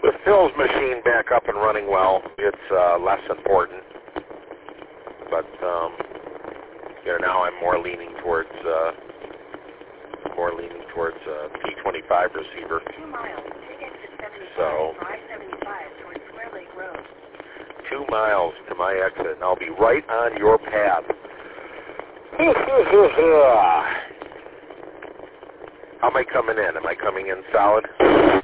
With Phil's machine back up and running well, it's less important. But now I'm more leaning towards P25 receiver. 2 miles. Take exit 75. So 575 towards Square Lake Road. 2 miles to my exit, and I'll be right on your path. How am I coming in? Am I coming in solid?